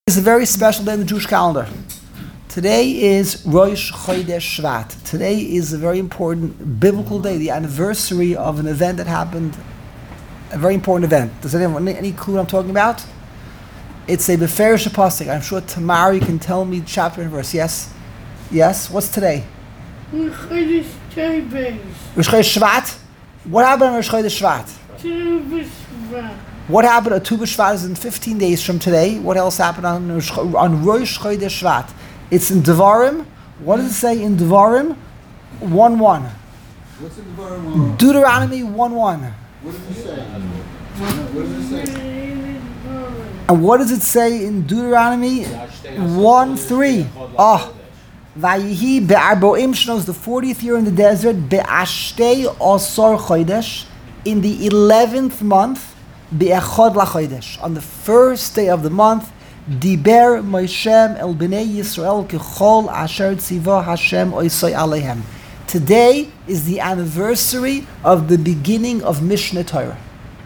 It's a very special day in the Jewish calendar. Today is Rosh Chodesh Shvat. Today is a very important biblical day, the anniversary of an event that happened, a very important event. Does anyone any clue what I'm talking about? It's a Beferish Apostle. I'm sure tomorrow you can tell me chapter and verse. Yes? Yes? What's today? Rosh Chodesh Teves. Rosh Chodesh Shvat? What happened on Rosh Chodesh Shvat? Tu B'Shvat. What happened on Tu B'Shvat is in 15 days from today. What else happened on Rosh Chodesh Shvat? It's in Devarim. What does it say in Devarim? 1:1. What's in Devarim? Deuteronomy 1:1. What does it say? What does it say? And what does it say in Deuteronomy 1:3? Oh, Vayihi be'arboim shnos, the 40th year in the desert, be'ashtei osor chodesh, in the 11th month, be'echod lachodesh, on the first day of the month, diber Moshe el bnei Yisrael kechol asher tziva Hashem oisoi alehem. Today is the anniversary of the beginning of Mishneh Torah.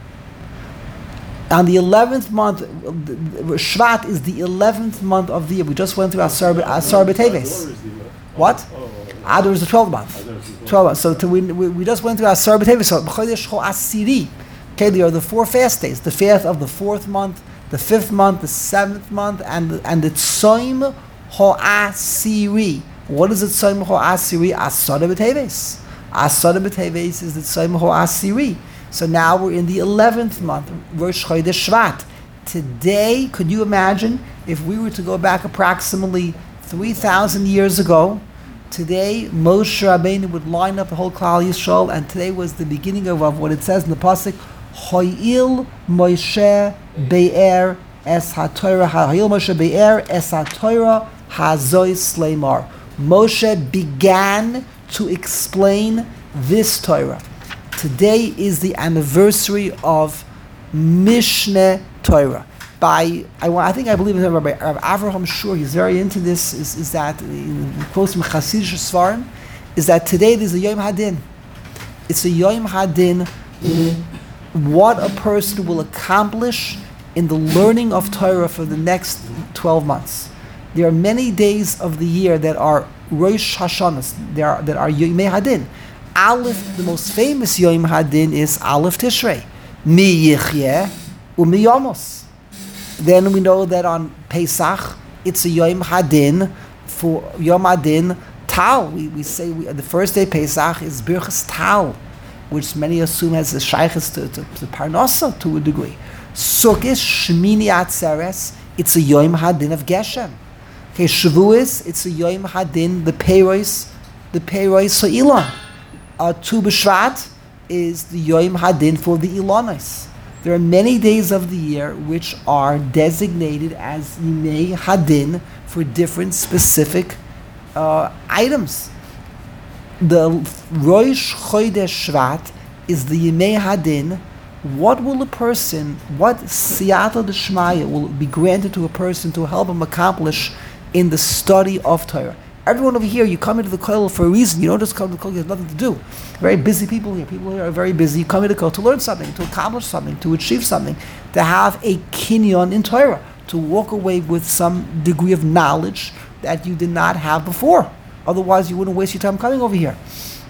On the 11th month, Shvat is the 11th month of the year. We just went through Asar B'Teves. What? Adar is the 12th month. 12 months. So we just went through Asar B'Teves. So B'Chodesh Ho Asiri. Okay, there are the 4 fast days. The fast of the 4th month, the 5th month, the 7th month, and the Tzoim Ho Asiri. What is the Tzoim Ho Asiri? Asar B'Teves. Asar B'Teves is the Tzoim Ho Asiri. So now we're in the 11th month, Rosh Chodesh Shvat. Today, could you imagine if we were to go back approximately 3,000 years ago? Today, Moshe Rabbeinu would line up the whole Klal Yisrael, and today was the beginning of what it says in the pasuk, Ho'il Moshe Be'er Es HaTorah, Ho'il Moshe Be'er Es HaTorah Hazoi Sleimar. Moshe began to explain this Torah. Today is the anniversary of Mishneh Torah. I believe in Rabbi Avraham Shur, he's very into this, is that, he quotes from Chasidish Svarim, is that today there's a Yom Hadin. It's a Yom Hadin, what a person will accomplish in the learning of Torah for the next 12 months. There are many days of the year that are Rosh Hashanah, that are Yom Hadin. Aleph, the most famous Yom Hadin is Aleph Tishrei. Mi Yichyeh Umi Yomos. Then we know that on Pesach, it's a Yom Hadin for Yom Hadin Tal. We say the first day Pesach is Birchas Tal, which many assume has a shaykhs to Parnasa to a degree. Sukkot Shmini Atzeres, it's a Yom Hadin of Geshem. Okay, Shavuos, it's a Yom Hadin, the Peiros So'ilan. Tu B'Shvat is the Yom Hadin for the Ilonis. There are many days of the year which are designated as Yimei Hadin for different specific items. The Rosh Chodesh Shvat is the Yimei Hadin. What Siyata D'Shmaya will be granted to a person to help him accomplish in the study of Torah? Everyone over here, you come into the kollel for a reason. You don't just come to the kollel, you have nothing to do. Very busy people here. People here are very busy. You come into the kollel to learn something, to accomplish something, to achieve something, to have a kinyan in Torah, to walk away with some degree of knowledge that you did not have before. Otherwise, you wouldn't waste your time coming over here.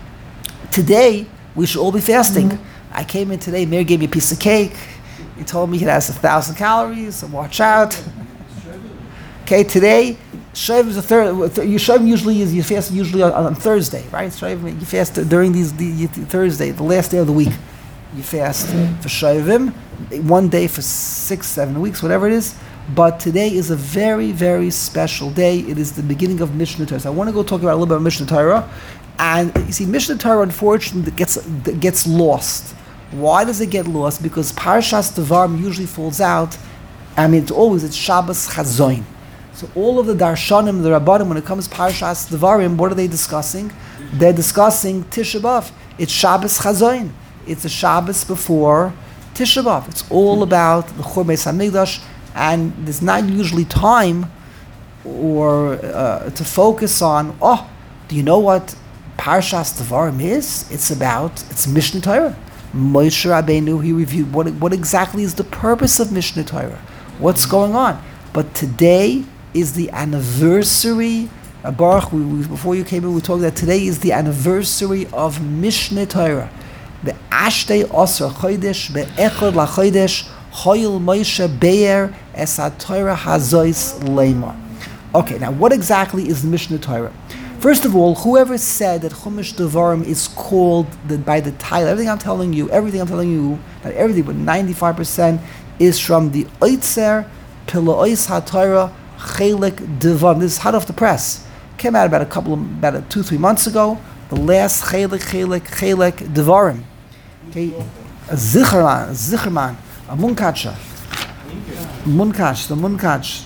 Today, we should all be fasting. Mm-hmm. I came in today, Mary gave me a piece of cake. He told me it has 1,000 calories, so watch out. Okay, today, Shavim is Shavim usually is, you fast usually on Thursday, right? Shavim, you fast during Thursday, the last day of the week. You fast for Shavim, one day for 6-7 weeks, whatever it is. But today is a very, very special day. It is the beginning of Mishneh Torah. So I want to go talk about a little bit of Mishneh Torah. And you see, Mishneh Torah, unfortunately, gets lost. Why does it get lost? Because Parshas Devarim usually falls out. It's Shabbos Chazoin. So all of the Darshanim, the Rabbanim, when it comes to Parshas Devarim, what are they discussing? They're discussing Tisha B'Av. It's Shabbos Chazoin. It's the Shabbos before Tisha B'Av. It's all about the Chur Beis HaMikdash, and there's not usually time or to focus on, do you know what Parshas Devarim is? It's Mishneh Torah. Moshe Rabbeinu, he reviewed what exactly is the purpose of Mishneh Torah. What's going on? But today is the anniversary. Baruch, before you came in, we talked that today is the anniversary of Mishneh Torah. The Ashtei Osra Chodesh, the Echad LaChodesh, Hoyel Moshe Be'er Es HaTorah Hazois Leimar. Okay, now what exactly is the Mishneh Torah? First of all, whoever said that Chumash Devarim is called by the title, everything I'm telling you, not everything, but 95% is from the Oitzer Pilois HaTorah Chelik Devarim. This is hot off the press. Came out about 2-3 months ago. The last Chelik Devarim. Okay, a Zicherman, a Munkacha. The Munkach.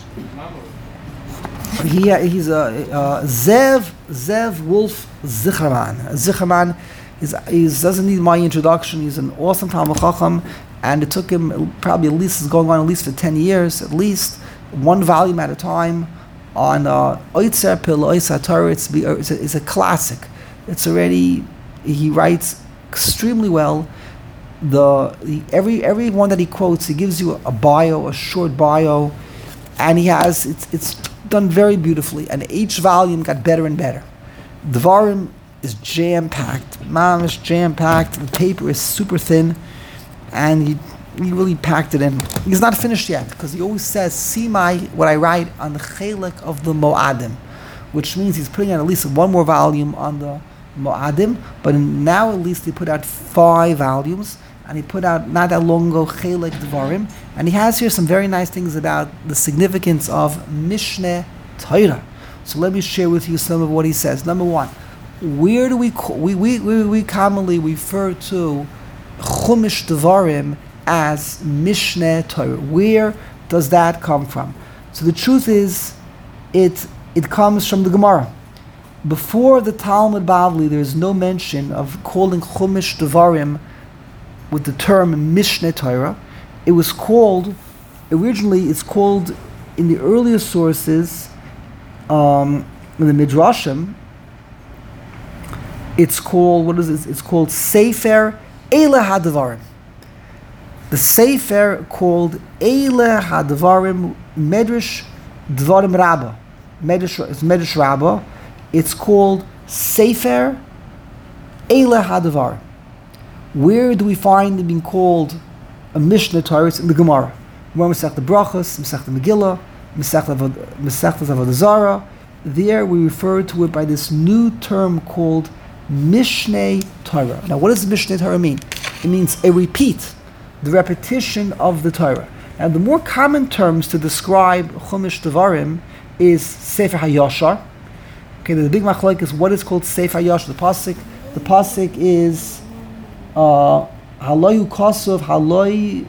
He's a Zev Wolf Zicherman. Zicherman doesn't need my introduction. He's an awesome Talmud Chacham, and it took him probably it's going on at least for 10 years, at least, one volume at a time on Oitzer Pil Ois HaTorah. It's a classic. It's already, he writes extremely well. Every one that he quotes, he gives you a short bio, and it's done very beautifully, and each volume got better and better. Devarim is jam-packed, mamish jam-packed. The paper is super thin, and he really packed it in. He's not finished yet, because he always says, see what I write on the chelik of the Mo'adim, which means he's putting out at least one more volume on the Mo'adim, but now at least he put out 5 volumes, and he put out not that long ago Chelik Devarim, and he has here some very nice things about the significance of Mishneh Torah. So let me share with you some of what he says. Number one, where do we commonly refer to Chumash Devarim as Mishneh Torah? Where does that come from? So the truth is, it comes from the Gemara. Before the Talmud Bavli, there is no mention of calling Chumash Devarim with the term Mishneh Torah. It was called, originally it's called, in the earlier sources, in the Midrashim, it's called, it's called Sefer Eile HaDevarim. The Sefer called Eile HaDevarim Medrash Devarim Rabbah. It's Medrash Rabbah. It's called Sefer Eile HaDevarim. Where do we find it being called a Mishneh Torah? It's in the Gemara. Masechta Brachos, Masechta Megillah, Masechta Avodah Zarah. There we refer to it by this new term called Mishneh Torah. Now, what does Mishneh Torah mean? It means a repeat, the repetition of the Torah. Now, the more common terms to describe Chumash Devarim is Sefer HaYashar. Okay, the big machlok is what is called Sefer HaYashar. The pasuk is Haloyu Kosov Haloi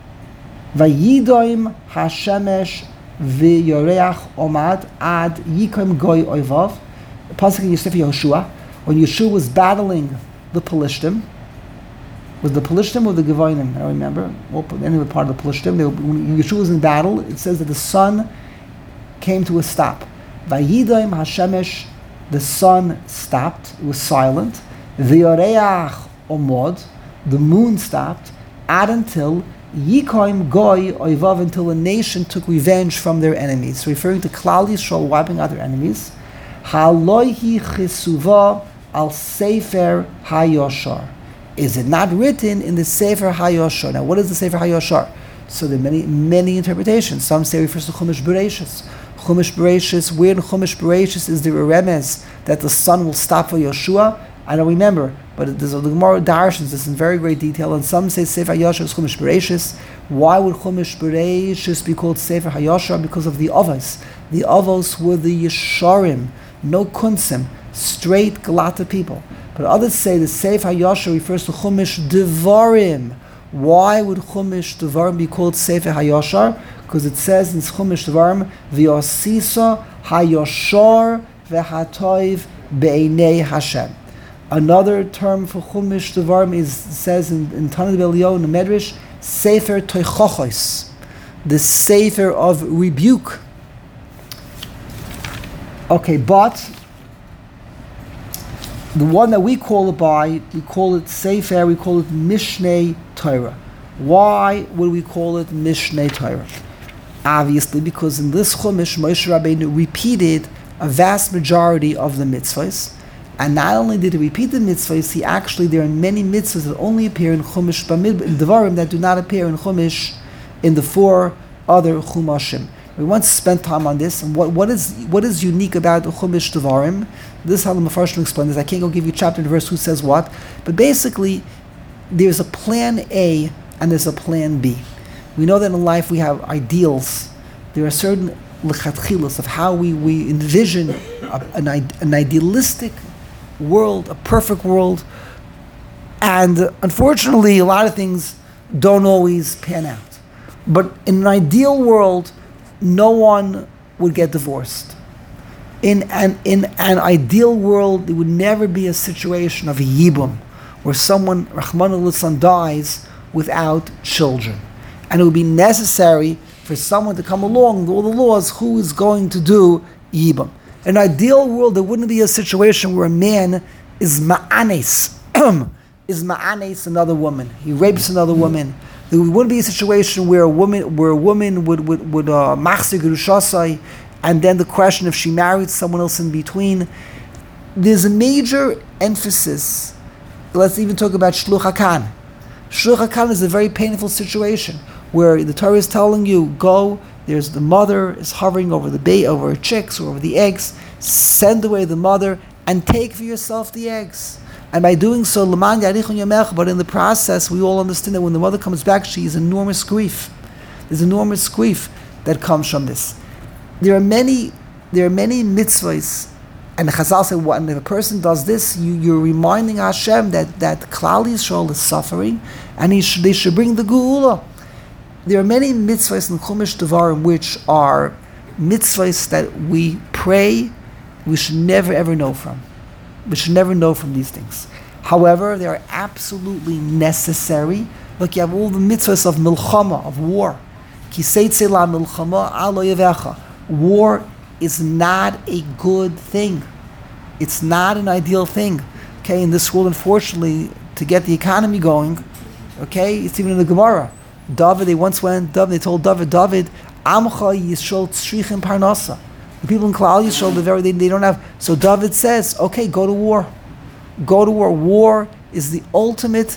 Vayidoim Hashemesh V'Yoreach Omad Ad Yikom Goy Oivav. The pasuk in Sefer Yehoshua, when Yeshua was battling the Pelishtim. Was the Pelishtim or the Gevonim? I don't remember. Anyway, part of the Pelishtim. When Yeshua was in battle, it says that the sun came to a stop. Vayidoim Hashemesh, the sun stopped. It was silent. V'Yoreach Omod, the moon stopped, until Yikoim Goy Oivav, until a nation took revenge from their enemies. Referring to Klal Yisrael wiping out their enemies. Haloihi Chisuva al Sefer HaYoshar. Is it not written in the Sefer HaYoshar? Now, what is the Sefer HaYoshar? So there are many interpretations. Some say it refers to Chumash Bereshis. Chumash Bereshis, where in Chumash Bereshis is there a remez that the sun will stop for Yeshua? I don't remember, but the Gemara darshans this in very great detail, and some say Sefer HaYashar is Chumash Bereshis. Why would Chumash Bereshis be called Sefer HaYashar? Because of the Avos. The Avos were the Yesharim, no Kunsim, straight Galata people. But others say the Sefer HaYashar refers to Chumash Devarim. Why would Chumash Devarim be called Sefer HaYashar? Because it says in Chumash Devarim, V'yosisa HaYashar v'hatoiv be'einei Hashem. Another term for Chumash Devarim says in Tanit B'Eliyah in the Medrash, Sefer Toichochos, the Sefer of rebuke. Okay, but the one that we call it by, we call it Sefer, we call it Mishneh Torah. Why would we call it Mishneh Torah? Obviously, because in this Chumash, Moshe Rabbeinu repeated a vast majority of the mitzvahs. And not only did he repeat the mitzvahs, there are many mitzvahs that only appear in Chumash Bamidbar, in Devarim, that do not appear in Chumash, in the 4 other Chumashim. We want to spend time on this, and what is unique about the Chumash Devarim. This is how the Mefarshim explain this. I can't go give you chapter and verse who says what, but basically, there's a plan A and there's a plan B. We know that in life we have ideals. There are certain lechatchilas of how we envision an idealistic world, a perfect world, and unfortunately a lot of things don't always pan out. But in an ideal world, no one would get divorced. In an ideal world, there would never be a situation of a yibum, where someone, Rahman al dies without children. And it would be necessary for someone to come along with all the laws who is going to do yibum. In an ideal world, there wouldn't be a situation where a man is ma'anes, another woman. He rapes another woman. There wouldn't be a situation where a woman would machzir gerushasai, and then the question if she married someone else in between. There's a major emphasis. Let's even talk about shluch hakan. Shluch hakan is a very painful situation where the Torah is telling you, go. There's the mother is hovering over over her chicks or over the eggs. Send away the mother and take for yourself the eggs. And by doing so, Laman Yarichon Yamech, but in the process, we all understand that when the mother comes back, she is enormous grief. There's enormous grief that comes from this. There are many mitzvahs, and Chazal say, when if a person does this, you're reminding Hashem that Klal Yisrael is suffering, and they should bring the Geula. There are many mitzvahs in Chumash Devarim which are mitzvahs that we pray we should never ever know from. We should never know from these things. However, they are absolutely necessary. Look, you have all the mitzvahs of milchama, of war. Kiseitze la milchama alo yavecha. War is not a good thing. It's not an ideal thing. Okay, in this world, unfortunately, to get the economy going, okay, it's even in the Gemara. They told David, Amcha Yisrael tzrichim parnasa. The people in Klal Yisrael, they don't have. So David says, okay, go to war. Go to war. War is the ultimate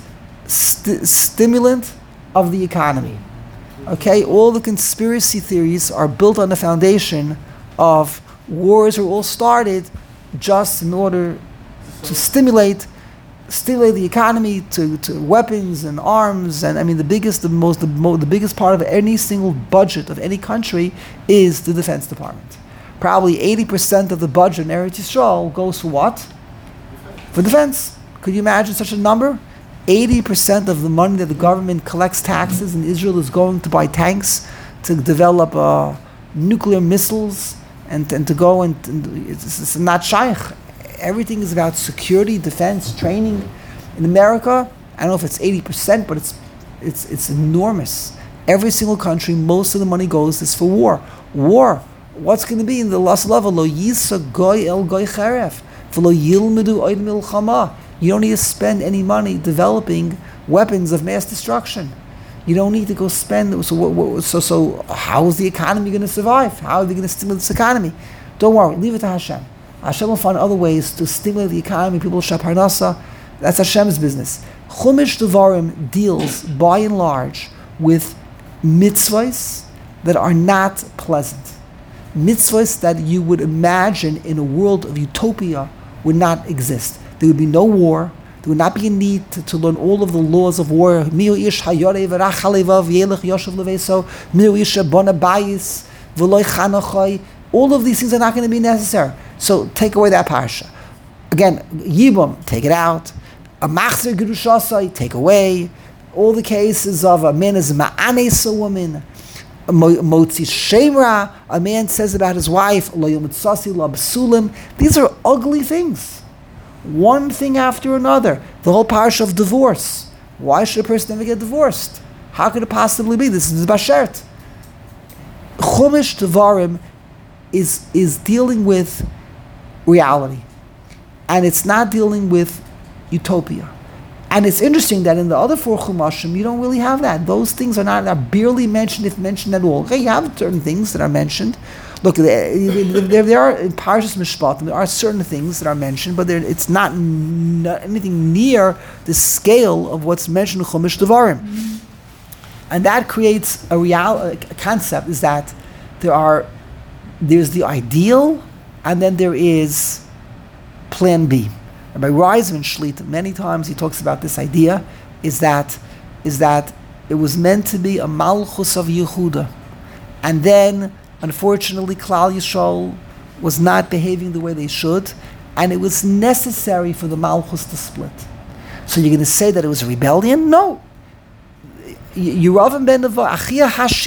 stimulant of the economy. Okay, all the conspiracy theories are built on the foundation of wars are all started just in order to stimulate the economy to weapons and arms. And I mean, the biggest part of any single budget of any country is the Defense Department. Probably 80% of the budget in Eretz Yisrael goes for what? For defense. Could you imagine such a number? 80% of the money that the government collects taxes in Israel is going to buy tanks, to develop nuclear missiles, and to go and it's not shaykh. Everything is about security, defense, training. In America, I don't know if it's 80%, but it's enormous. Every single country, most of the money goes is for war. War. What's going to be in the last level? Lo yisa goy el goy cheref. V'lo yilmedu oid milchama. You don't need to spend any money developing weapons of mass destruction. You don't need to go spend. So how is the economy going to survive? How are they going to stimulate this economy? Don't worry. Leave it to Hashem. Hashem will find other ways to stimulate the economy. People shall parnasa. That's Hashem's business. Chumash Devarim deals, by and large, with mitzvahs that are not pleasant. Mitzvahs that you would imagine in a world of utopia would not exist. There would be no war. There would not be a need to learn all of the laws of war. All of these things are not going to be necessary. So take away that parsha. Again, Yibum, take it out. A machzir gerushasai, take away. All the cases of a man is ma'anes a woman. Motzi shemra, a man says about his wife, lo yomitzasi la basulim. These are ugly things. One thing after another. The whole parsha of divorce. Why should a person never get divorced? How could it possibly be? This is bashert. Chumash Devarim is dealing with reality. And it's not dealing with utopia. And it's interesting that in the other 4 Chumashim, you don't really have that. Those things are barely mentioned, if mentioned at all. Okay, you have certain things that are mentioned. Look, there are in Parshas Mishpatim, there are certain things that are mentioned, but it's not anything near the scale of what's mentioned in Chumash Devarim. And that creates a concept, is that there's the ideal, and then there is plan B. And by Reisman Shlita, many times he talks about this idea, is that it was meant to be a Malchus of Yehuda. And then, unfortunately, Klal Yisrael was not behaving the way they should, and it was necessary for the Malchus to split. So you're going to say that it was a rebellion? No. Yeravam ben Nevat, Achia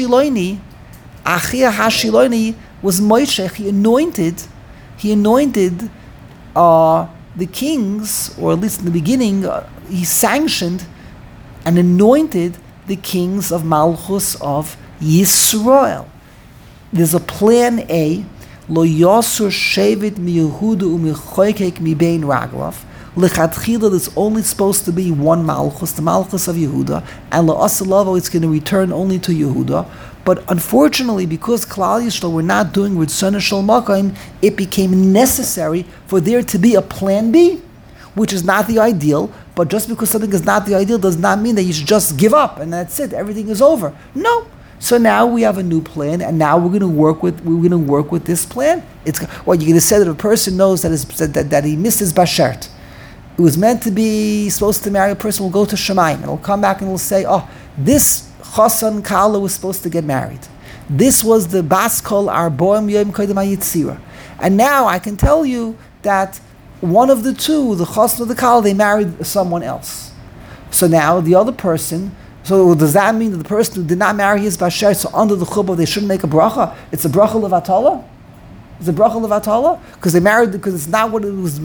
Hashiloini was Moshe. He anointed the kings, or at least in the beginning, he sanctioned and anointed the kings of Malchus of Yisrael. There's a plan A, Lo Yosur Shevet mi Yehuda u'michoykek mi bein Raglav. Lechatchila, there's only supposed to be one Malchus, the Malchus of Yehuda, and La'asalavo, it's going to return only to Yehuda. But unfortunately, because Klal Yisrael were not doing Ritzon Shel Makayim, it became necessary for there to be a plan B, which is not the ideal. But just because something is not the ideal does not mean that you should just give up and that's it. Everything is over. No. So now we have a new plan, and now we're going to work with this plan. You're going to say that a person knows that he missed his bashert. It was meant to be supposed to marry a person. Will go to Shemayim and will come back and will say, "Oh, this Chassan Kala was supposed to get married. This was the Bas Kol Arboim Yom Kodem HaYitzira." And now I can tell you that one of the two, the Chassan or the Kala, they married someone else. So now the other person. So does that mean that the person who did not marry his basher, so under the chuppah they shouldn't make a bracha? It's a bracha levatala. It's a bracha levatala because they married, because it's not what it was.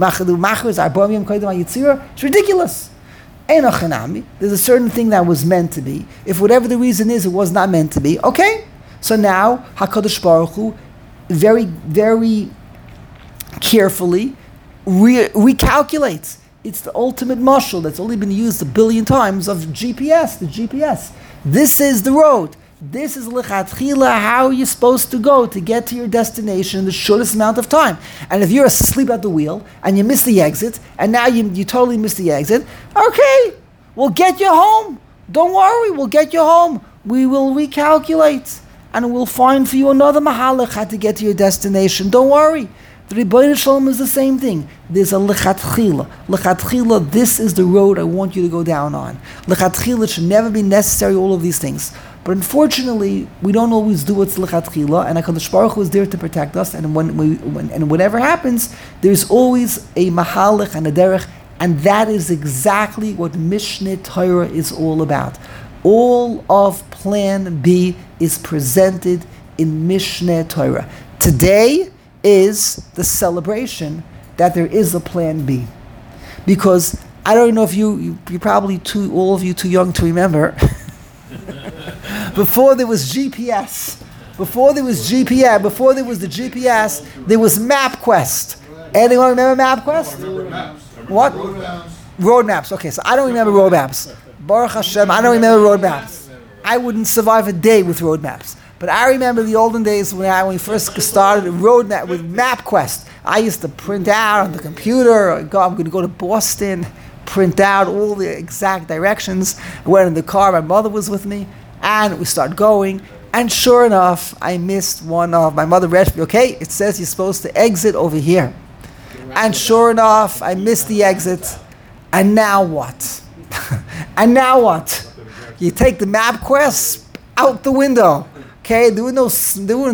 It's ridiculous. There's a certain thing that was meant to be. If whatever the reason is, it was not meant to be. Okay, so now Hakadosh Baruch Hu very, very carefully recalculates. It's the ultimate mashal that's only been used 1 billion times of GPS. The GPS. This is the road. This is lechatchila how you're supposed to go to get to your destination in the shortest amount of time. And if you're asleep at the wheel and you miss the exit, and now you totally miss the exit, okay, we'll get you home. Don't worry, we'll get you home. We will recalculate, and we'll find for you another mahalach how to get to your destination. Don't worry. The Rebbeinu Shalom is the same thing. There's a lechatchila. Lechatchila, this is the road I want you to go down on. Lechatchila, it should never be necessary, all of these things. But unfortunately, we don't always do what's lechatchila, and HaKadosh Baruch Hu is there to protect us, and whatever happens, there's always a mahalach and a derech, and that is exactly what Mishneh Torah is all about. All of Plan B is presented in Mishneh Torah. Today is the celebration that there is a Plan B. Because I don't know if you're probably all of you too young to remember. Before there was GPS, before there was the GPS, there was MapQuest. Anyone remember MapQuest? What? Road maps. Okay, so I don't remember road maps. Baruch Hashem, I don't remember road maps. I wouldn't survive a day with road maps. But I remember the olden days when we first started a road map with MapQuest. I used to print out on the computer. I'm going to go to Boston, print out all the exact directions. I went in the car. My mother was with me, and we started going. And sure enough, I missed one of my mother read me. Okay, it says you're supposed to exit over here. And sure enough, I missed the exit. And now what? And now what? You take the MapQuest out the window. Okay, we didn't have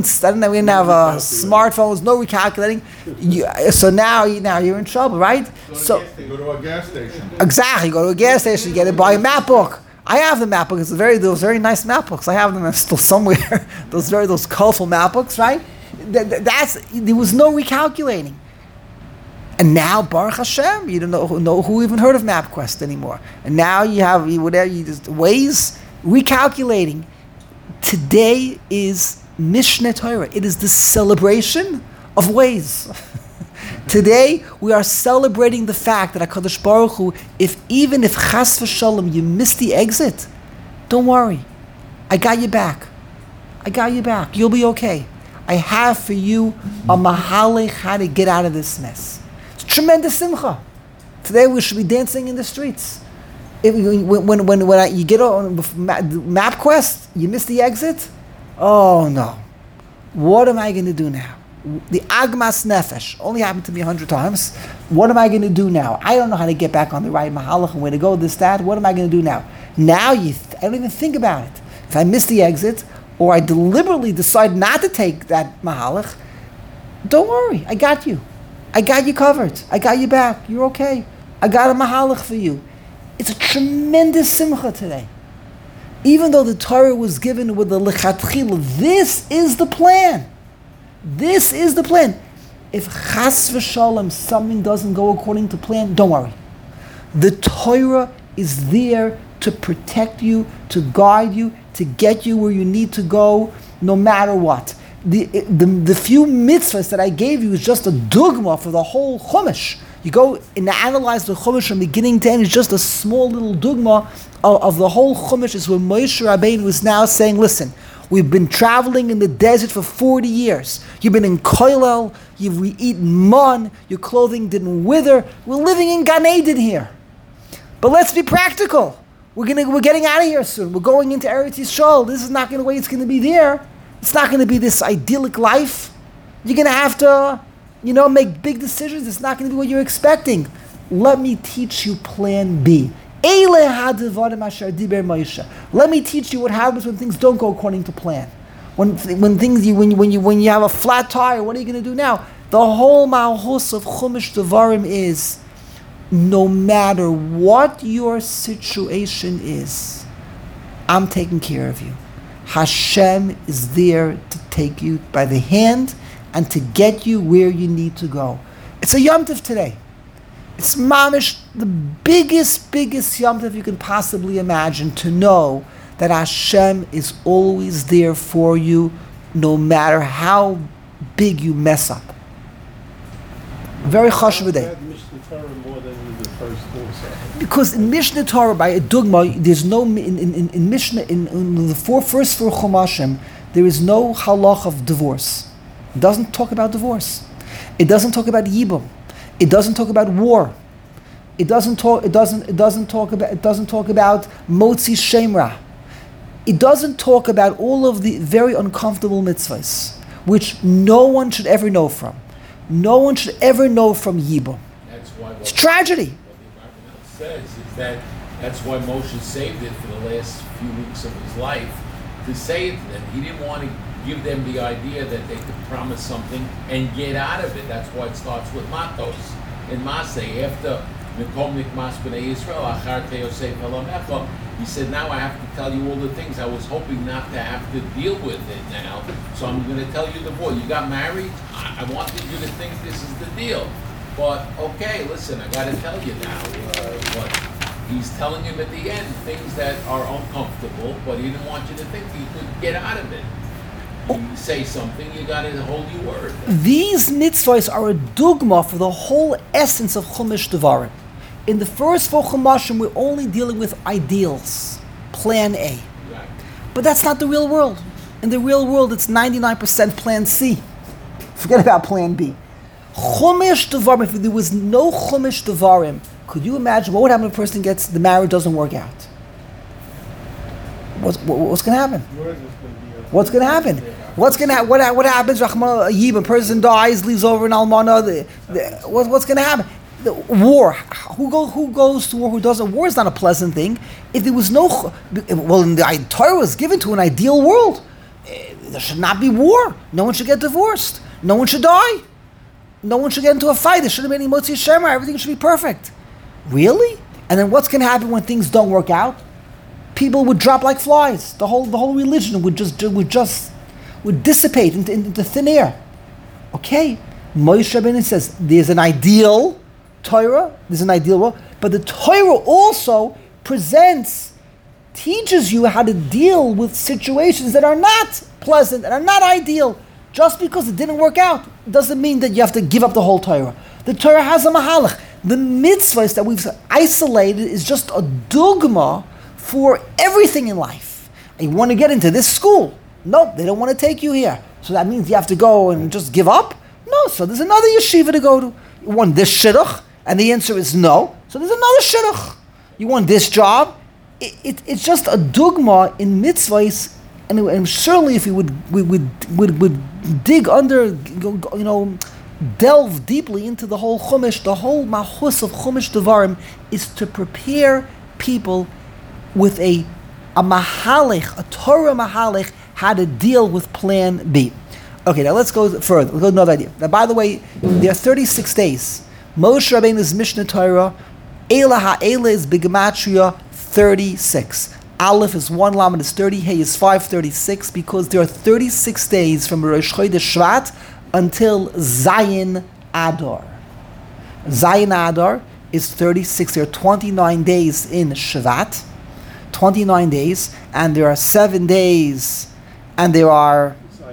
smartphones, no recalculating. So now you're in trouble, right? So you go to a gas station. Exactly, you go to a gas station, you get to buy a map book. I have the map book. Those very nice map books. I have them still somewhere. those colorful map books, right? There was no recalculating. And now, Baruch Hashem, you don't know who even heard of MapQuest anymore. And now you have Waze recalculating. Today is Mishneh Torah. It is the celebration of Waze. Today, we are celebrating the fact that HaKadosh Baruch Hu, even if chas v'shalom you miss the exit, don't worry. I got you back. I got you back. You'll be okay. I have for you a mahalech how to get out of this mess. It's tremendous simcha. Today we should be dancing in the streets. When you get on MapQuest, you miss the exit. Oh no! What am I going to do now? The agmas nefesh only happened to me 100 times. What am I going to do now? I don't know how to get back on the right mahalach and where to go. This, that. What am I going to do now? Now I don't even think about it. If I miss the exit, or I deliberately decide not to take that mahalach, don't worry. I got you. I got you covered. I got you back. You're okay. I got a mahalach for you. It's a tremendous simcha today. Even though the Torah was given with the lechatchila, this is the plan. This is the plan. If chas v'shalom something doesn't go according to plan, don't worry. The Torah is there to protect you, to guide you, to get you where you need to go, no matter what. The few mitzvahs that I gave you is just a dugma for the whole Chumash. You go and analyze the Chumash from beginning to end, it's just a small little dugma of the whole Chumash. Is where Moshe Rabbeinu was now saying, listen, we've been traveling in the desert for 40 years. You've been in koilel, you've eaten man, your clothing didn't wither. We're living in Gan Eden here. But let's be practical. We're getting out of here soon. We're going into Eretz Yisrael. This is not going to the way it's going to be there. It's not going to be this idyllic life. You're going to have to, make big decisions. It's not going to be what you're expecting. Let me teach you plan B. Let me teach you what happens when things don't go according to plan. When you have a flat tire, what are you going to do now? The whole malchus of Chumash Devarim is, no matter what your situation is, I'm taking care of you. Hashem is there to take you by the hand and to get you where you need to go. It's a Yom Tov today. It's mamish, the biggest Yom Tov you can possibly imagine, to know that Hashem is always there for you, no matter how big you mess up. Very chashuv day. Because in Mishnah Torah, by a dugma, there's no in Mishnah in the first four Chumashim, there is no halach of divorce. It doesn't talk about divorce. It doesn't talk about yibum. It doesn't talk about war. It doesn't talk about motzi shemra. It doesn't talk about all of the very uncomfortable mitzvahs, which no one should ever know from. No one should ever know from yibum. It's tragedy. What the Bible says is that's why Moshe saved it for the last few weeks of his life, to say it to them. He didn't want to give them the idea that they could promise something and get out of it. That's why it starts with matos. In Maseh, after Mekom Nikmas B'nai Yisrael, Achar Teosef Elamecha, he said, now I have to tell you all the things I was hoping not to have to deal with it now. So I'm going to tell you the boy. You got married? I wanted you to think this is the deal. But, okay, listen, I got to tell you now. But he's telling him at the end things that are uncomfortable, but he didn't want you to think you could get out of it. You say something, you got to hold your word. These mitzvahs are a dugma for the whole essence of Chumash Devarim. In the first four Chumashim, we're only dealing with ideals, plan A. Right. But that's not the real world. In the real world, it's 99% plan C. Forget about plan B. Chumash Devarim, if there was no Chumash Devarim, could you imagine what would happen if a person gets, the marriage doesn't work out? What's going to happen? What's going to happen? What happens? Rahman Yib, a person dies, leaves over an almana. What's going to happen? The war. Who goes to war? Who doesn't? War is not a pleasant thing. If there was no, the Torah was given to an ideal world. There should not be war. No one should get divorced. No one should die. No one should get into a fight. There shouldn't be any motzi shemar. Everything should be perfect. Really? And then what's going to happen when things don't work out? People would drop like flies. The whole religion would dissipate into thin air. Okay, Moshe Rabbeinu says there's an ideal Torah, there's an ideal world, but the Torah also teaches you how to deal with situations that are not pleasant and are not ideal. Just because it didn't work out doesn't mean that you have to give up the whole Torah. The Torah has a mahalach. The mitzvahs that we've isolated is just a dogma for everything in life. And you want to get into this school. Nope, they don't want to take you here. So that means you have to go and just give up? No, so there's another yeshiva to go to. You want this shidduch? And the answer is no. So there's another shidduch. You want this job? It's just a dogma in mitzvahs. And certainly if we would dig under, delve deeply into the whole Chumash, the whole mahus of Chumash Devarim is to prepare people with a mahalech, a Torah mahalech, how to deal with plan B. Okay, now let's go further. Let's go to another idea. Now, by the way, there are 36 days. Moshe Rabbeinu's Mishnah Torah, Eila Ha'ela is B'gematria 36. Aleph is 1, Lamed is 30, Hey is 536, because there are 36 days from Rosh Chodesh Shvat until Zayin Adar. Zayin Adar is 36. There are 29 days in Shvat, 29 days, and there are 7 days, and there are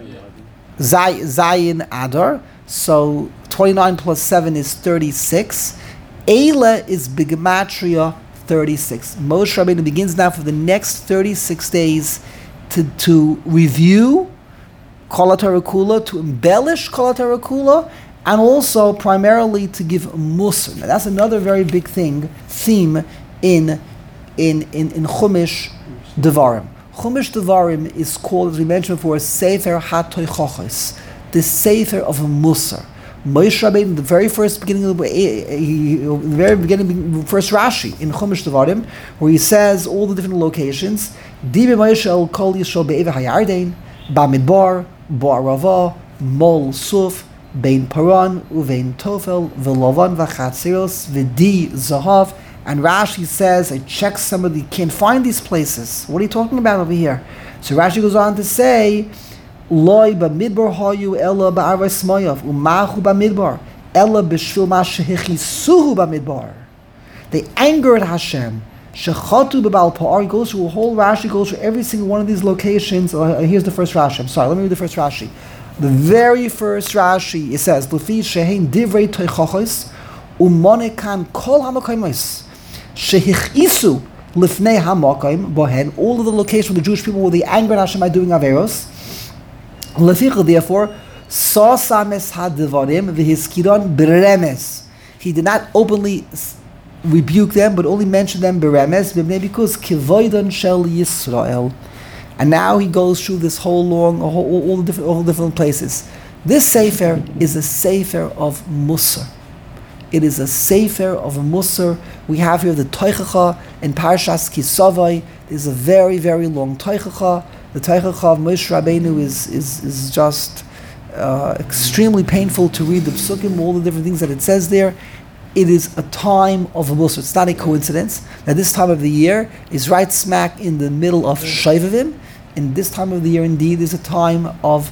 Zayin Adar. So 29 plus 7 is 36. Eila is B'gematria 36. Moshe Rabbeinu begins now for the next 36 days to review Kol HaTorah Kula, to embellish Kol HaTorah Kula, and also primarily to give Musar. Now that's another very big theme in Chumash Devarim. Chumash Devarim is called, as we mentioned before, Sefer HaToichachos, the Sefer of Musar. Moshe Rabbeinu, the very first beginning of first Rashi in Chumash Devarim, where he says all the different locations. Dibe Moshe el Kol Yisrael be'Ever HaYarden, Bamidbar, Ba'arava, Mol Suf, Bein Paran, Uvein Tofel, V'Lavan V'Chatziros, V'Di Zahav. And Rashi says, I checked some of the, can't find these places. What are you talking about over here? So Rashi goes on to say, Loi b'midbar hayu ella ba'aras mayav u'machu b'midbar ella b'shvil ma shehechisuhu b'midbar. They angered Hashem. Shechatu b'bal pa'ar. He goes through a whole Rashi, goes through every single one of these locations. Here's the first Rashi. I'm sorry, let me read the first Rashi. The very first Rashi, it says, L'fi shehein divrei toichachos u'monekan kol hamakayimos shehichisu lifnei hamakayim bohen. All of the locations where the Jewish people were the angered Hashem by doing averos. Therefore, Sasames Hadivarim v'hiskiron beremes. He did not openly rebuke them, but only mentioned them beremes, because kivoidon shel Yisrael. And now he goes through this whole long, all the different places. This sefer is a sefer of Musar. It is a sefer of Musar. We have here the Toichacha in Parshas Kisavai. There's a very, very long Toichacha. The Toichacha of Moshe Rabbeinu is just extremely painful to read the psukim, all the different things that it says there. It is a time of Musar. It's not a coincidence that this time of the year is right smack in the middle of Shovavim. And this time of the year, indeed, is a time of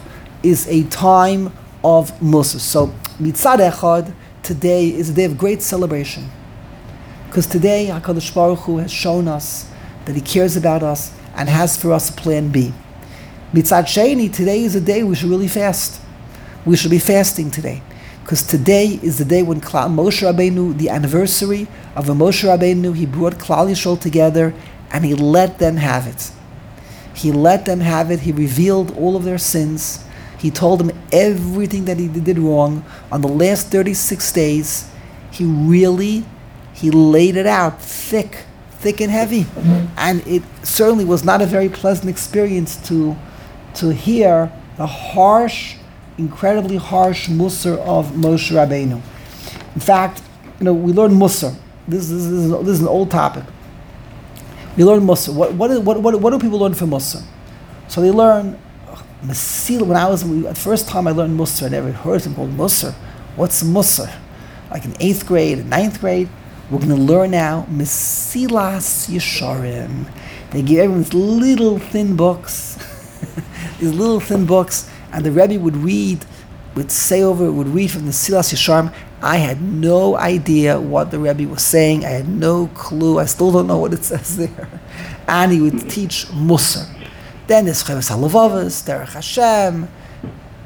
Musar. So Mitzad Echad, today is a day of great celebration, because today HaKadosh Baruch Hu has shown us that He cares about us and has for us a plan B. Mitzad Sheni, today is a day we should really fast. We should be fasting today, because today is the day when Moshe Rabbeinu, the anniversary of Moshe Rabbeinu, he brought Klal Yisrael together and he let them have it. He let them have it. He revealed all of their sins. He told them everything that he did wrong. On the last 36 days, he laid it out thick and heavy. And it certainly was not a very pleasant experience to hear the harsh, incredibly harsh Musar of Moshe Rabbeinu. In fact, we learn Musar. This is an old topic. We learn Musar. What do people learn from Musar? So they learn Mesil. The first time I learned Musar, I never heard him called Musar. What's Musar? Like in 8th grade, 9th grade, we're going to learn now Mesilas Yesharim. They give everyone these little thin books, and the Rebbe would read from the Mesilas Yesharim. I had no idea what the Rebbe was saying. I had no clue. I still don't know what it says there. And he would teach Musar. Then there's Chavis HaLevavos, Derech Hashem,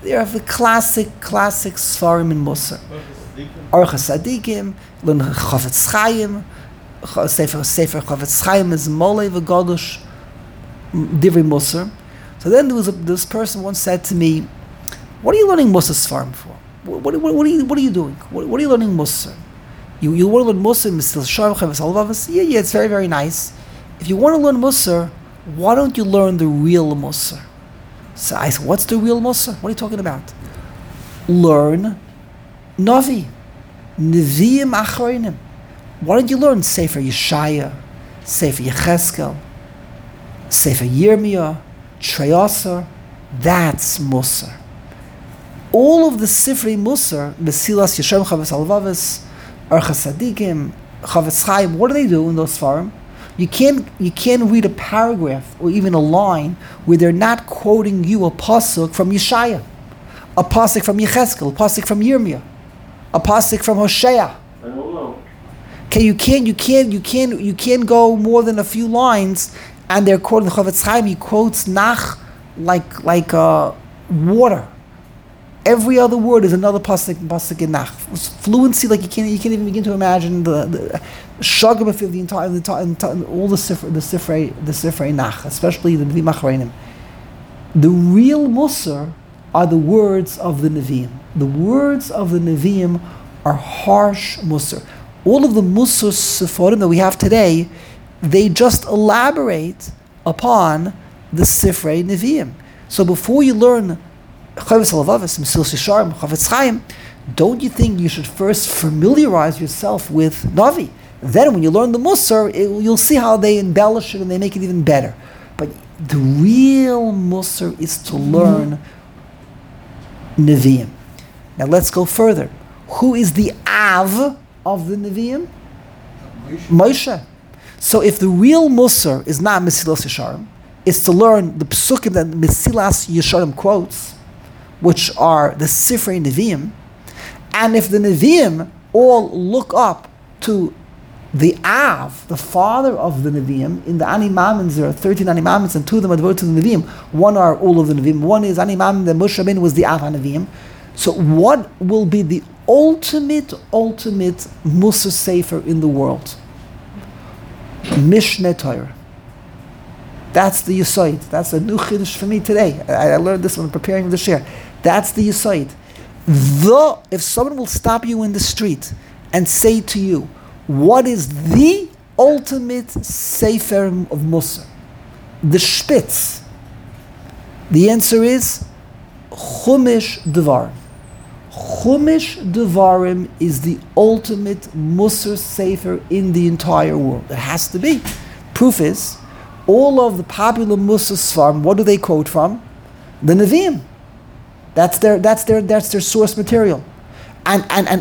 They are the classic Sfarim in Musar. Orchos Tzadikim, learn Chofetz Chaim. Sefer Chofetz Chaim is Molei v'Gadosh Divrei Musar. So then this person once said to me, "What are you learning Musar Sfarim for? What are you doing? What are you learning Musar? You want to learn Musar, Mesil Sharm, Chavos Halvavos? Yeah, it's very, very nice. If you want to learn Musar, why don't you learn the real Musar?" So I said, "What's the real Musar? What are you talking about?" Learn Navi, Nevi'im Achronim. Why don't you learn Sefer Yeshaya, Sefer Yecheskel, Sefer Yirmiyah, Treyasar? That's Musar. All of the Sifrei Musar, Mesilas Yeshem, Chavos Halvavos, Orchos Tzadikim, Chofetz Chaim, what do they do in those Sfarim? You can't read a paragraph or even a line where they're not quoting you a pasuk from Yeshaya, a pasuk from Yecheskel, a pasuk from Yirmiyah, a pasuk from Hosea. Okay, you can't go more than a few lines, and they're quoting the Chofetz Chaim. He quotes Nach like water. Every other word is another pasuk in Nach. Fluency, like you can't even begin to imagine the shagam of the entire all the sifrei Nach, especially the Nevi'im Achronim. The real Musar are the words of the Nevi'im. The words of the Nevi'im are harsh Musar. All of the Musar Seforim that we have today, they just elaborate upon the Sifrei Nevi'im. So before you learn Chavos Halvavos, Mesilas Yesharim, Chofetz Chaim, don't you think you should first familiarize yourself with Navi? Then when you learn the Musar, you'll see how they embellish it and they make it even better. But the real Musar is to learn Nevi'im. Now let's go further. Who is the Av of the Nevi'im? Moshe. So if the real Musar is not Mesilas Yesharim, it's to learn the Psukim that Mesilas Yesharim quotes, which are the Sifrei Nevi'im, and if the Nevi'im all look up to the Av, the father of the Nevi'im, in the Ani Mamins, there are 13 Ani Mamins, and two of them are devoted to the Nevi'im. One are all of the Nevi'im. One is Ani Mamin, that Moshe Rabbeinu was the Av HaNevi'im. So what will be the ultimate Musar Sefer in the world? Mishneh Torah. That's the Yesod. That's a new Chiddush for me today. I learned this when preparing the share. That's the Yesod. If someone will stop you in the street and say to you, what is the ultimate Sefer of Musar? The Spitz. The answer is Chumash Devarim. Chumash Devarim is the ultimate Musar Sefer in the entire world. It has to be. Proof is, all of the popular Musar Sfarim, what do they quote from? The Nevi'im. That's their source material. And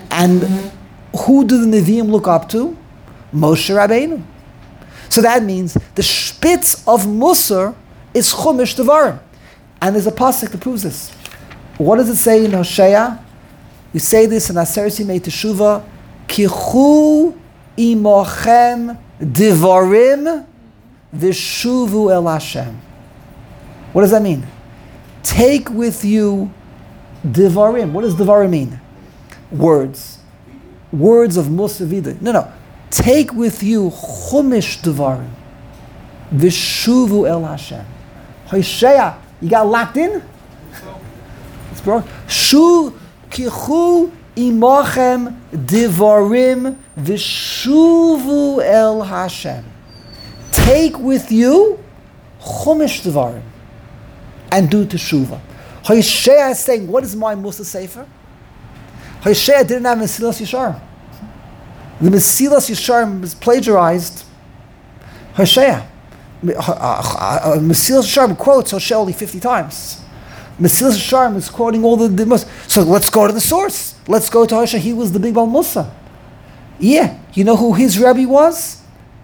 who do the Nevi'im look up to? Moshe Rabbeinu. So that means the Spitz of Musar is Chumash Devarim. And there's a pasuk that proves this. What does it say in Hosea? We say this in Aseret Yimei Teshuvah, Kichu imochem Devarim Vishuvu el Hashem. What does that mean? Take with you Devarim. What does Devarim mean? Words. Words of Musar Vida. No. Take with you Chumash Devarim. Vishuvu el Hashem. Hosea, you got locked in? It's broken. Shu kichu imochem Devarim Vishuvu el Hashem. Take with you Chumash Devarim and do Teshuvah. Hosea is saying, what is my Musar Sefer? Hosea didn't have Mesilas Yesharim. The Mesilas Yesharim was plagiarized Hosea. Mesilas Yesharim quotes Hosea only 50 times. Mesilas Yesharim is quoting all the Musar. So let's go to the source. Let's go to Hosea. He was the big Baal Musar. Yeah, you know who his Rebbe was?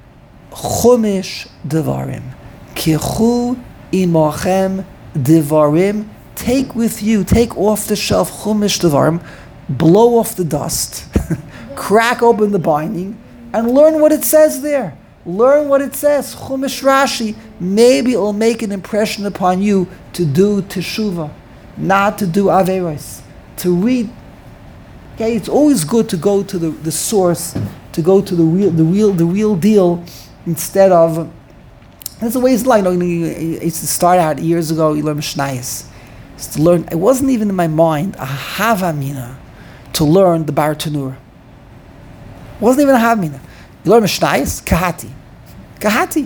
Chumash Devarim. Kichu imochem Devarim. Take with you, take off the shelf Chumash Devarim, blow off the dust, crack open the binding, and learn what it says there. Learn what it says. Chumash Rashi, maybe it will make an impression upon you to do Teshuvah. not to do Averos, to read. Okay, it's always good to go to the source, to go to the real deal, instead of. That's the way it's like. I used to start out years ago. You learn Mishnayos. To learn. It wasn't even in my mind a Havamina to learn the Bar Tanura. It wasn't even a Havamina. You learn Mishnayos, Kahati.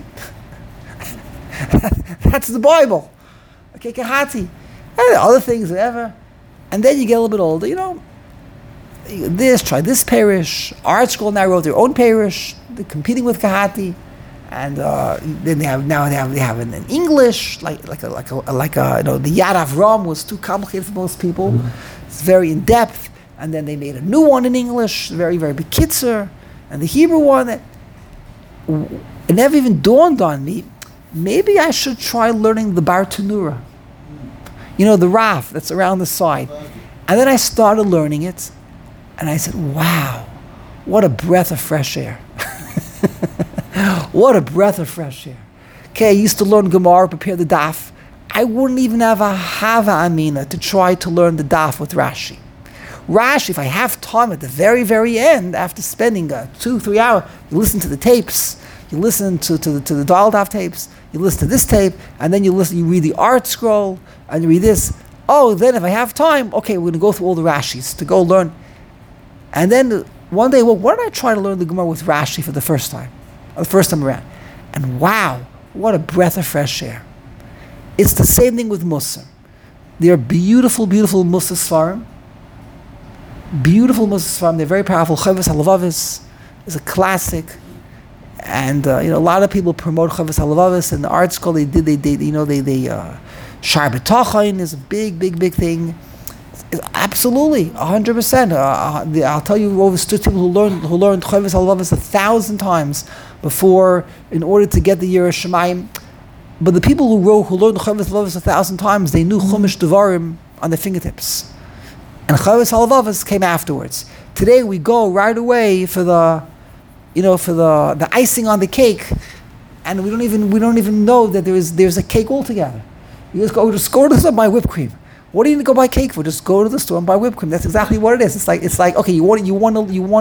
That's the Bible. Okay, Kahati. And other things, whatever. And then you get a little bit older, try this parish. Art School now wrote their own parish. They're competing with Kahati. And then they have it in English, like the Yad Avram was too complicated for most people. Mm-hmm. It's very in depth. And then they made a new one in English, very very bekitzer, and the Hebrew one. It never even dawned on me. Maybe I should try learning the Bar Tanura. The Raf that's around the side. And then I started learning it, and I said, "Wow, what a breath of fresh air." What a breath of fresh air. Okay, I used to learn Gemara, prepare the daf. I wouldn't even have a Hava Amina to try to learn the daf with Rashi. Rashi, if I have time at the very, very end, after spending 2-3 hours, you listen to the tapes, you listen to the dial daf tapes, you listen to this tape, and then you read the art scroll, and you read this. Oh, then if I have time, okay, we're going to go through all the Rashis to go learn. And then one day, why don't I try to learn the Gemara with Rashi for the first time around? And wow, what a breath of fresh air. It's the same thing with Musar. They are beautiful, beautiful Musar Sfarim. Beautiful Musar Sfarim. They're very powerful. Chovos HaLevavos is a classic. And a lot of people promote Chovos HaLevavos in the art school. They Shar B'Tachon is a big, big, big thing. Absolutely, 100%. I'll tell you, over people who learned Chovos HaLevavos 1,000 times before, in order to get the Yiras Shamayim. But the people who learned Chovos HaLevavos 1,000 times, they knew Chumash Devarim on their fingertips, and Chovos HaLevavos came afterwards. Today we go right away for the icing on the cake, and we don't even know that there's a cake altogether. You just go to the store and buy whipped cream. What do you need to go buy cake for? Just go to the store and buy whipped cream. That's exactly what it is. It's like okay, you want to learn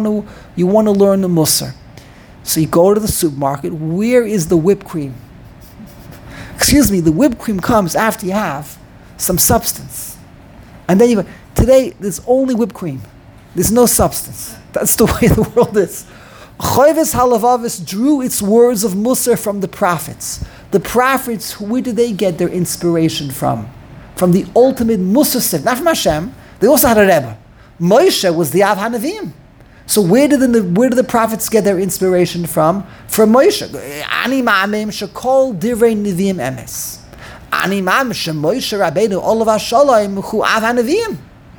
the Musar, so you go to the supermarket. Where is the whipped cream? Excuse me, the whipped cream comes after you have some substance, and then today there's only whipped cream. There's no substance. That's the way the world is. Chovos HaLevavos drew its words of Musar from the prophets. The prophets, where did they get their inspiration from? From the ultimate Musar Sefer, not from Hashem. They also had a Rebbe. Moshe was the Av HaNeviim. So where did the prophets get their inspiration from? From Moshe. Ani ma'amim shekol divrei neviim emes. Ani ma'amim shemoshe Rabbeinu olav hashalayim hu Av HaNeviim.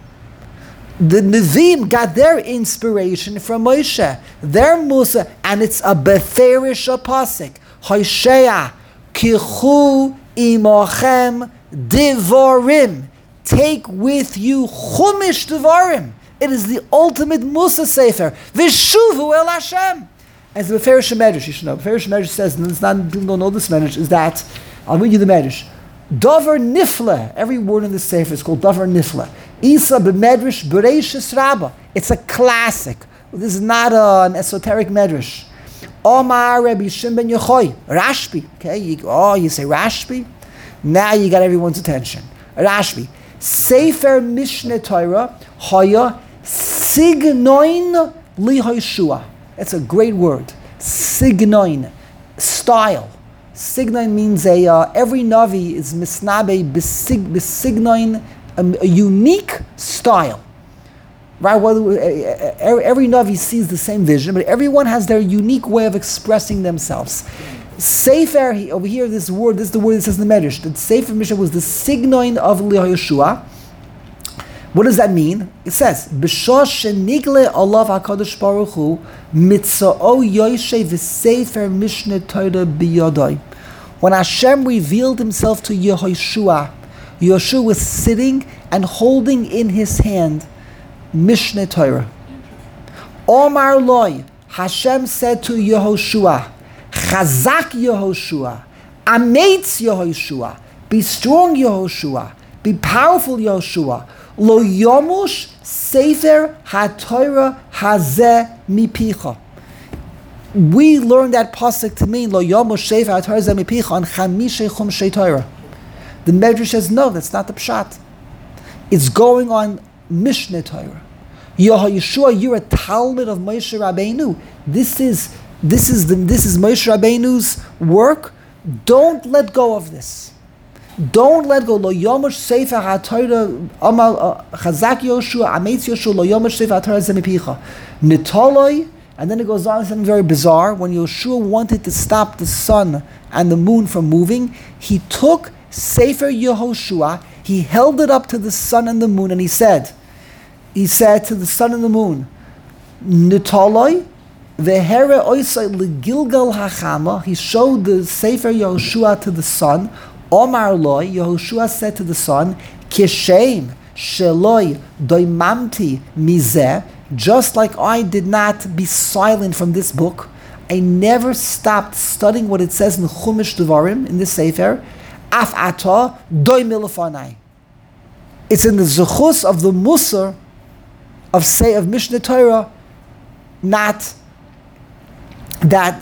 The Neviim got their inspiration from Moshe. Their Musar, and it's a beferish pasuk. Hoshea kichu imachem Devarim. Take with you Chumash Devarim. It is the ultimate Musar Sefer. Vishuvu el Hashem. As the Beferish Medrash, you should know. Beferish Medrash says, and people don't know this Medrash, is that, I'll read you the Medrash. Davar Nifla. Every word in the Sefer is called Davar Nifla. Isa b'Medrash Bereishis Rabbah. It's a classic. This is not an esoteric Medrash. Omar Rabbi Shimon ben Yochai. Rashbi. Okay, you say Rashbi? Now you got everyone's attention. Rashbi. Sefer Mishneh Torah Haya Signoin Lihoshua. That's a great word. Signoin. Style. Signoin means every Navi is misnabe besignoin, a unique style. Right? Every Navi sees the same vision, but everyone has their unique way of expressing themselves. Sefer, over here, this is the word that says in the Medrash, that Sefer Mishnah was the signoin of Lihoshua. What does that mean? It says, B'shah shenigle alav HaKadosh Baruch Hu mitza'o yoshe v'sefer Mishneh Torah biyadai. When Hashem revealed himself to Yehoshua, Yehoshua was sitting and holding in his hand Mishneh Torah. Omar loy, Hashem said to Yehoshua, Chazak Yehoshua, Ameitz Yehoshua, be strong Yehoshua, Be powerful, Yoshua. Lo yomush sefer haTorah hazeh mipicha. We learned that pasuk to mean Lo yomush sefer haTorah hazeh mipicha on chamishe chumshei Torah. The Medrash says no, that's not the pshat. It's going on Mishneh Torah. Yeshua, you're a Talmud of Moshe Rabbeinu. This is Moshe Rabbeinu's work. Don't let go of this. Don't let go. Lo yomush sefer haTorah amal chazak Yoshua ametz Yoshua lo yomush sefer haTorah zemipicha nitoloi. And then it goes on something very bizarre. When Yoshua wanted to stop the sun and the moon from moving, he took Sefer Yehoshua, he held it up to the sun and the moon, and he said to the sun and the moon, nitoloi vehere oisai legilgal hachama. He showed the Sefer Yehoshua to the sun. Omar loy, Yehoshua said to the sun, Kishem sheloi doimamti mizeh, just like I did not be silent from this book, I never stopped studying what it says in Chumash Devarim, in this Sefer, af ata doimilafanai. It's in the zechus of the Musar of Mishneh Torah, not that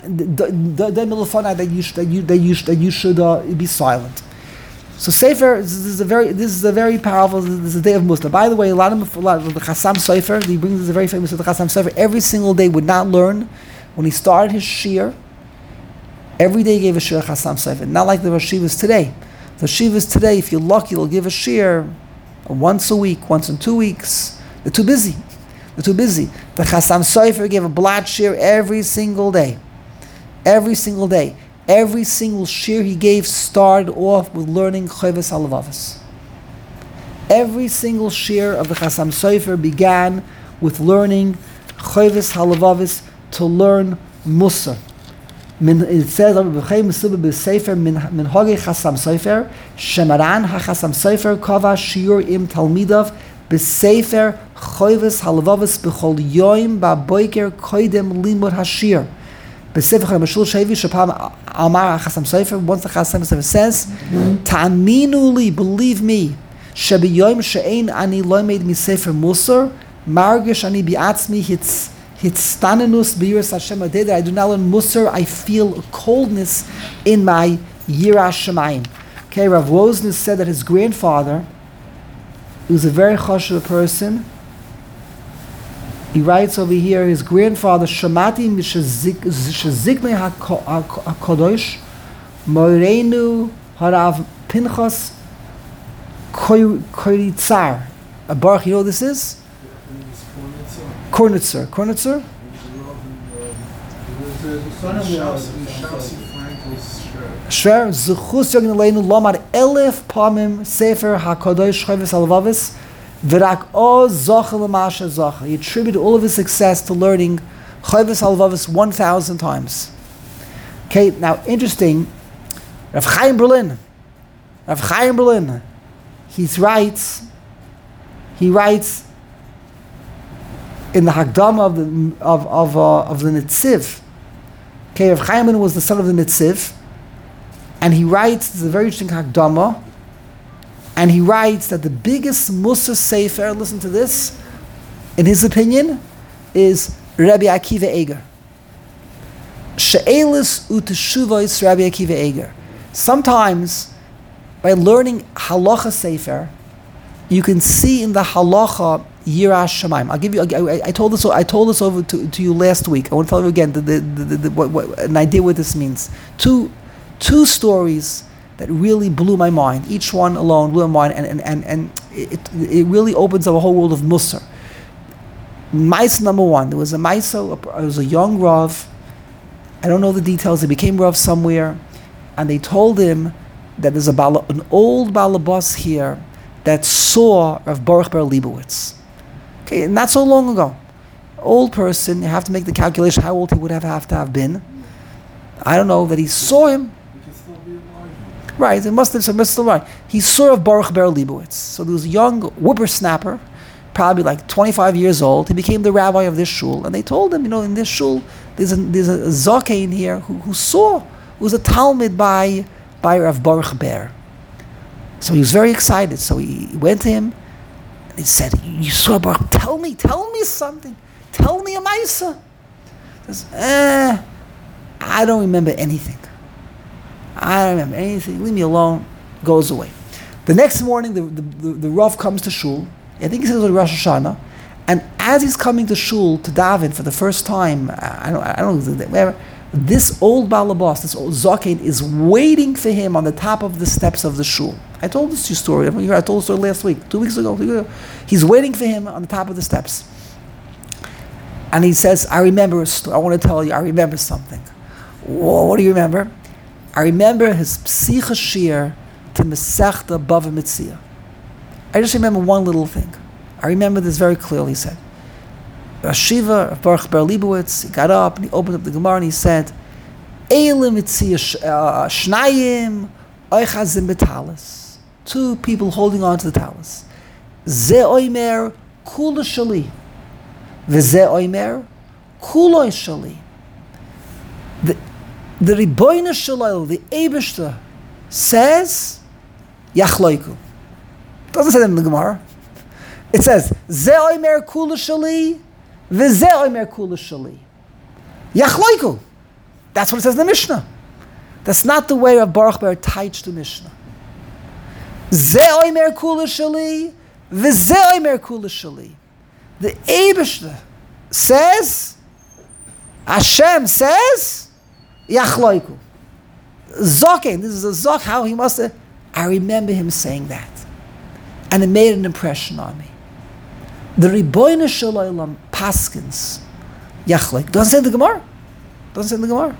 you should be silent. So Sefer, this is a very powerful. This is the day of Musar. By the way, a lot of the Chassam Sofer, he brings this a very famous the Chassam Sofer. Every single day would not learn. When he started his shir, every day he gave a shir Chassam Sofer. Not like the Rashivas today. The Rashivas today, if you're lucky, they'll give a shir once a week, once in 2 weeks. They're too busy. The Chassam Sofer gave a blot shir every single day. Every single day. Every single shir he gave started off with learning Choves Halavavos. Every single shir of the Chassam Sofer began with learning Choves Halavavos, to learn Musar. It says Sefer min Hagei Chassam Sofer Shemaran HaChassam Sofer Kava Shiur Im Talmidav B'Sefer Choves Halavavos B'Chol Yoim Ba'Boiker Koidem Limud Hashir. B'Sefer Chamashul Shevi Shapam Amar HaChassam Sofer. Once the Chassam Sofer says, Ta'aminu li, believe me, Shebiyoim She'ein Ani Loimed MiSefer Musar Margish Ani Bi'atzmi Hitstanenus B'Yiras Hashem. A day that I do not learn Musar, I feel a coldness in my Yiras Shemayim. Okay, Rav Wozner said that his grandfather, he was a very chashuv person. He writes over here, his grandfather, Shamati Mishazikne HaKadosh, Moreinu Harav Pinchas Koiritzar. Baruch, you know what this is? Kornitzer. Shver Zechus Yogin Aleinu Lomar Elef Pamim Sefer HaKadosh Choves Halavavos V'rak O Zocha L'Masha Zocha. He attributed all of his success to learning Choves Halavavos 1,000 times. Okay, now interesting, Rav Chaim Berlin, he writes in the Hagdama of the Netziv. Okay, Rav Chaim Berlin was the son of the Netziv, and he writes, it's a very interesting Hagdama, and he writes that the biggest Musar Sefer, listen to this, in his opinion, is Rabbi Akiva Eiger. She'elis uteshuvos Rabbi Akiva Eiger. Sometimes, by learning Halacha Sefer, you can see in the Halacha Yiras Shamayim. I'll give you. I told this over to you last week. I want to tell you again an idea what this means. Two stories that really blew my mind. Each one alone blew my mind, and it really opens up a whole world of Musar. Mice number one. There was a mice. It was a young Rav. I don't know the details. He became Rav somewhere, and they told him that there's an old balabas here that saw Rav Baruch Ber Leibowitz. Okay, not so long ago. Old person, you have to make the calculation how old he would have to have been. I don't know, that he saw him. He can still be alive. Right, it must have still right. He saw Rav Baruch Ber Leibowitz. So there was a young whippersnapper, probably like 25 years old. He became the rabbi of this shul, and they told him, in this shul, there's a zakein here who saw, who was a Talmud by Rav Baruch Ber. So he was very excited. So he went to him and he said, "You saw Baruch, tell me something. Tell me a Maisa." He says, I don't remember anything. Leave me alone. Goes away. The next morning, the Rav comes to shul. I think he says it was Rosh Hashanah. And as he's coming to shul to daven for the first time, I don't know, whatever, this old balabas, this old zaken, is waiting for him on the top of the steps of the shul. I told this story. I told the story last week, 2 weeks ago. He's waiting for him on the top of the steps. And he says, I remember a story. I want to tell you, I remember something. Whoa, what do you remember? I remember his psicha shir to Masechta Bava Metzia. I just remember one little thing. I remember this very clearly. He said, Rashiva, Baruch Ber Leibowitz, he got up and he opened up the Gemara and he said, Eile Metzia Shnayim Oichazim Betalis. 2 people holding on to the talis. Ze Oimer Kula Shali. V'ze Oimer Kuloi Shali. The Ribono Shel Olam, the Eibishter, says Yachloiku. Doesn't say that in the Gemara. It says Ze Oimer Kula Shali, V'ze Oimer Kula Shali. Yachloiku. That's what it says in the Mishnah. That's not the way of Baruch Ber Taich to Mishnah. Ze Oimer Kula Shali, V'ze Oimer Kula Shali. The Eibishter says, Hashem says, Yachloiku. Zokin, this is a Zok, how he must have, I remember him saying that. And it made an impression on me. The Ribono Shel Olam paskins, Yachloiku. Doesn't say in the Gemara. Doesn't say in the Gemara.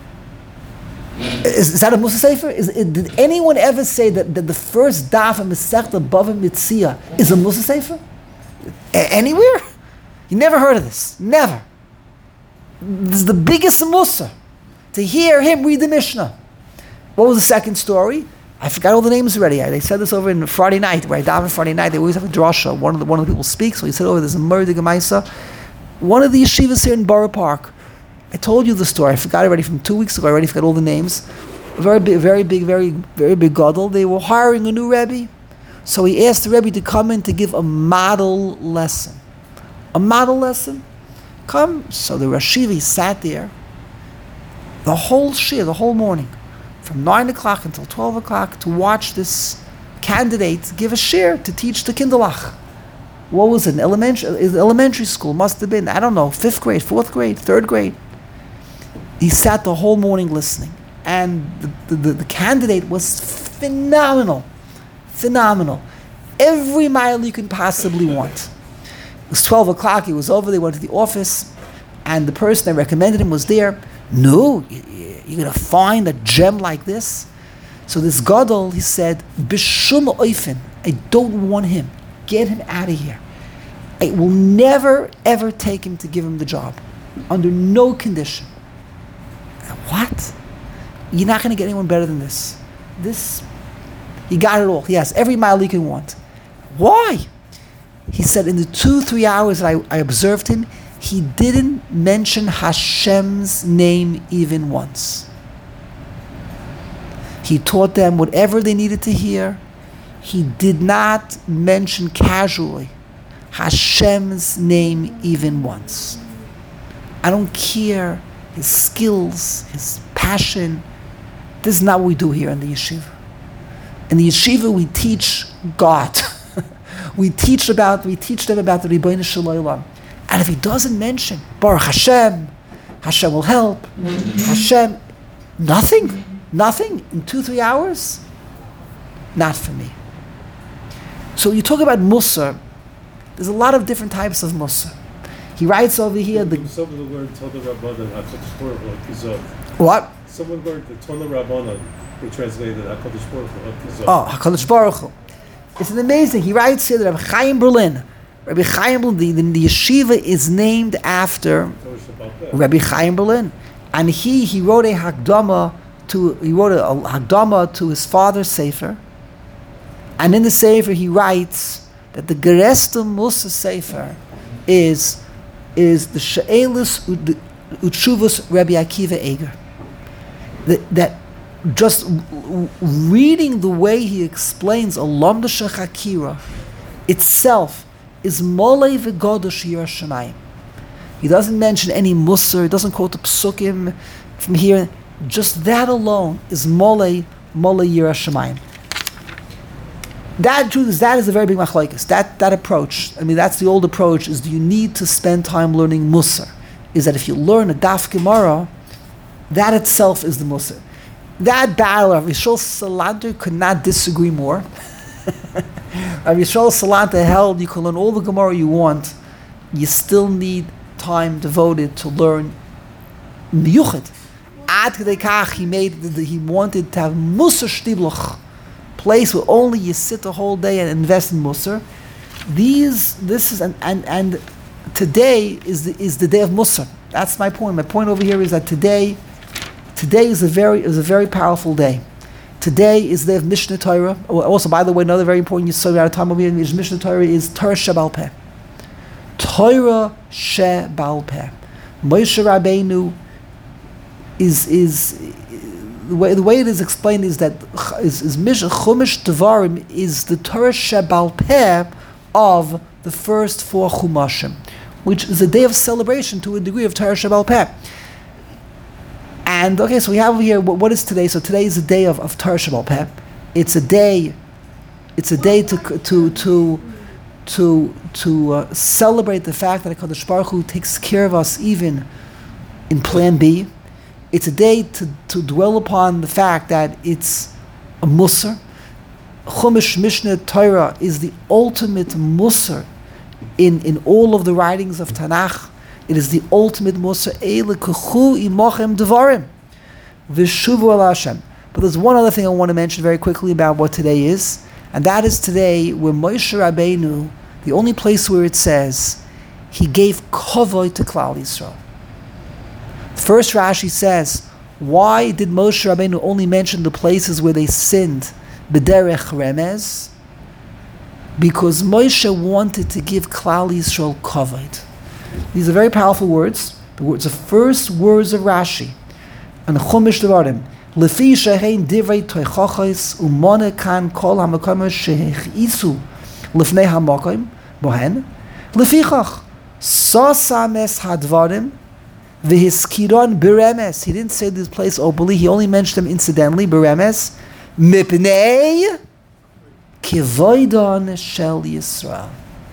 Is that a Musa Sefer? Did anyone ever say that the first daf of Masechta Bava Metzia is a Musa Sefer? Anywhere? You never heard of this. Never. This is the biggest Musa. To hear him read the Mishnah. What was the second story? I forgot all the names already. They said this over in Friday night, where I daven Friday night. They always have a drasha. One of the people speaks, so he said, there's a murder Gemaisa. One of the yeshivas here in Borough Park. I told you the story. I forgot already from 2 weeks ago. I already forgot all the names. Very big gadol. They were hiring a new Rebbe. So he asked the Rebbe to come in to give a model lesson. A model lesson? Come. So the Rashivi sat there the whole shir, the whole morning, from 9 o'clock until 12 o'clock, to watch this candidate give a shir to teach the Kinderlach. What was it? Elementary school, must have been, I don't know, 5th grade, 4th grade, 3rd grade. He sat the whole morning listening. And the candidate was phenomenal. Phenomenal. Every mile you can possibly want. It was 12 o'clock, he was over, they went to the office, and the person that recommended him was there. No, you're going to find a gem like this? So this gadol, he said, B'shum oifen, I don't want him. Get him out of here. I will never, ever take him to give him the job. Under no condition. What? You're not going to get anyone better than this. He got it all. Yes, every mile you can want. Why? He said in the 2-3 hours that I observed him, he didn't mention Hashem's name even once. He taught them whatever they needed to hear. He did not mention casually Hashem's name even once. I don't care his skills, his passion. This is not what we do here in the yeshiva. In the yeshiva, we teach God. we teach them about the Ribono Shel Olam. And if he doesn't mention Baruch Hashem, Hashem will help, Hashem, nothing in 2-3 hours, not for me. So you talk about Musa. There's a lot of different types of Musa. He writes over here. Some of the learned Tana Rabbanan HaKadosh Baruch Hu Kizov. What? Someone learned the Tana Rabbanan. They translated HaKadosh Baruch Hu Kizov. Oh, HaKadosh Baruch Hu. It's amazing. He writes here that Rabbi Chaim Berlin. Rabbi Chaim Berlin, the yeshiva is named after Rabbi Chaim Berlin, and he wrote a Hagdama to his father's sefer, and in the sefer he writes that the Geresta Musa sefer is the She'elis Utshuvas Rabbi Akiva Eger. That just reading the way he explains a Lamda Shechakira itself is Molei v'Godosh Yirah Shamayim. He doesn't mention any Musar, he doesn't quote the Psukim from here. Just that alone is Molei Yirah Shamayim. That is a very big machlokes. That approach, I mean, that's the old approach, is do you need to spend time learning Musar? Is that if you learn a Daf Gemara, that itself is the Musar. That battle of Yisrael Salanter could not disagree more. Rav Yisrael Salanter held you can learn all the Gemara you want, you still need time devoted to learn Miyuchet. Ad Kedei Kach, he wanted to have Musar Shtibloch, place where only you sit the whole day and invest in Musar. And today is the day of Musar. That's my point. My point over here is that today is a very powerful day. Today is the day of Mishnah Torah. Also, by the way, another very important yesod out of time over here is Mishnah Torah is Torah Shebal Peh. Torah Shebal Peh. Moshe Rabbeinu is the way it is explained is that Chumash Devarim is the Torah Shebal Peh of the first 4 Chumashim, which is a day of celebration to a degree of Torah Shebal Peh. And okay, so we have here what is today? So today is a day of Torah Shebal Peh. It's a day to celebrate the fact that HaKadosh Baruch Hu takes care of us even in Plan B. It's a day to dwell upon the fact that it's a Musar. Chumash Mishnah Torah is the ultimate Musar in all of the writings of Tanakh. It is the ultimate Musar. Eile kuchu imochem devarim v'shuvu al Hashem. But there's one other thing I want to mention very quickly about what today is, and that is today where Moshe Rabbeinu, the only place where it says he gave kavod to Klal Yisrael. First Rashi says, why did Moshe Rabbeinu only mention the places where they sinned? B'derech remez. Because Moshe wanted to give Klal Yisrael kavod. These are very powerful words. The first words of Rashi. And Chumash Devarim. Lefi shehein divrei toichachos umone kan kol hamakom shehisu lefnei hamakom bohen. Lefichach sasames hadvarim v'hiskiron beremes. He didn't say this place openly. He only mentioned them incidentally. Beremes mipnei kivoidon shel Yisrael.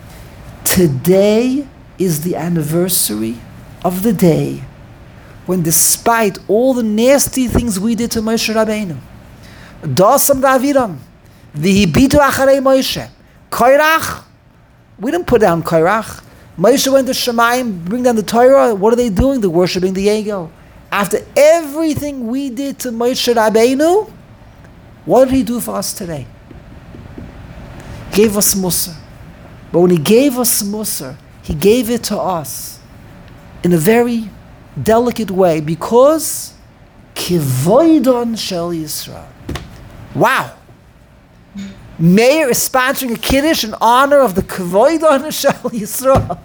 Today is the anniversary of the day when, despite all the nasty things we did to Moshe Rabbeinu, Dasam Daviram, V'hibitu acharei Moshe, Koirach, we didn't put down Koirach. Moshe went to Shemayim, bring down the Torah. What are they doing? They're worshiping the Egel. After everything we did to Moshe Rabbeinu, what did he do for us today? He gave us Musar. But when he gave us Musar, he gave it to us in a very delicate way, because Kivoidon Shel Yisrael. Wow! Meir is sponsoring a Kiddush in honor of the Kivoidon Shel Yisrael.